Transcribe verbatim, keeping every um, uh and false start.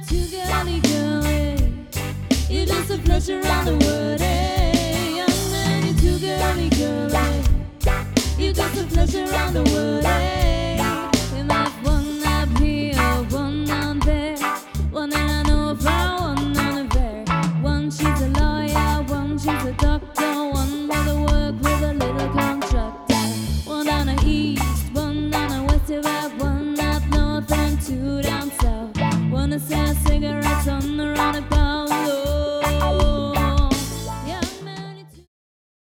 too girly girly. You're just a flesh around the world, eh? Young man, you're too girly girly. You're just a flesh around the world, eh? We might one up here, one down there. One that I know about, one down there. One she's a lawyer, one she's a doctor. One wanna work with a little contractor. One down the east, one down the west, you have one up north and two down south. Wanna sell cigarettes on the